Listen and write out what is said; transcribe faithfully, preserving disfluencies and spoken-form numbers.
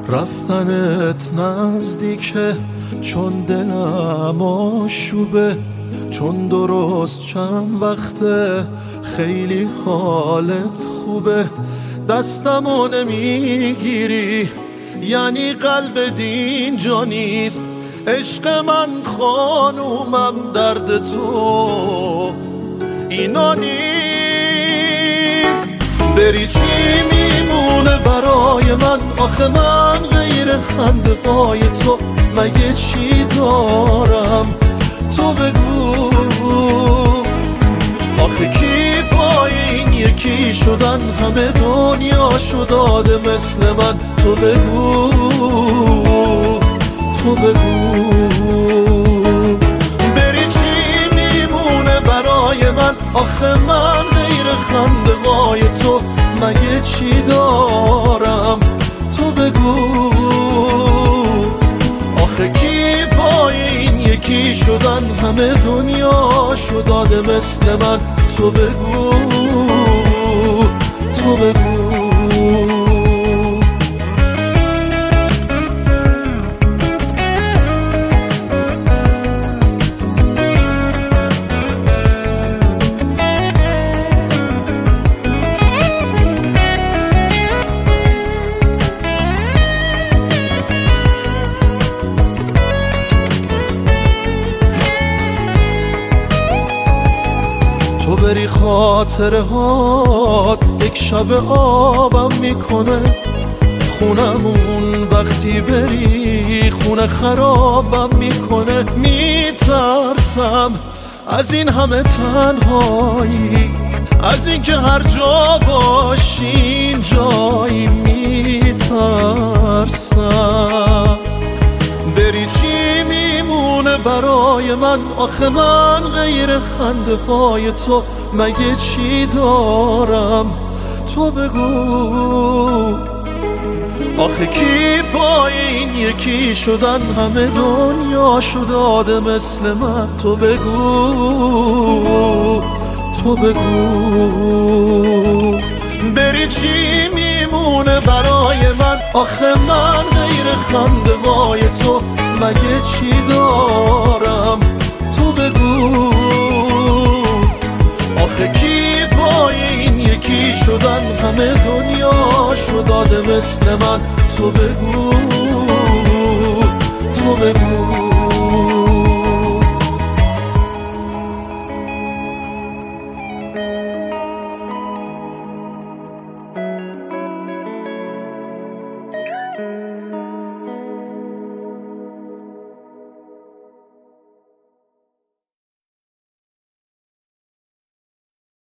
رفتنت نزدیکه چون دلم آشوبه، چون درست چند وقته خیلی حالت خوبه. دستمو نمیگیری یعنی قلب دین جا نیست. عشق من خانومم درد تو اینا نیست. بری چی میمونه برای من؟ آخه من غیر خنده های تو مگه چی دارم؟ تو بگو آخه کی پای این یکی شدن همه دنیا شو داده مثل من؟ تو بگو تو بگو بری چی میمونه برای من؟ آخه من غیر خنده های تو مگه چی دارم؟ تو بگو آخه کی پای این یکی شدن همه دنیا شو داده مثل من؟ تو بگو تو بگو تو بری خاطره هات یک شب آبم میکنه. خونمون وقتی بری خونه خرابم میکنه. میترسم از این همه تنهایی، از این که هر جا باشین جایی. میترسم بری چی میمونه برای من؟ آخه من غیر خنده های تو مگه چی دارم؟ تو بگو آخه کی پای این یکی شدن همه دنیا شو داده مثل من؟ تو بگو تو بگو بری چی میمونه برای من؟ آخه من غیر خنده های تو مگه چی دارم؟ تو بگو آخه کی پای این یکی شدن همه دنیا شو داده مثل من؟ تو بگو تو بگو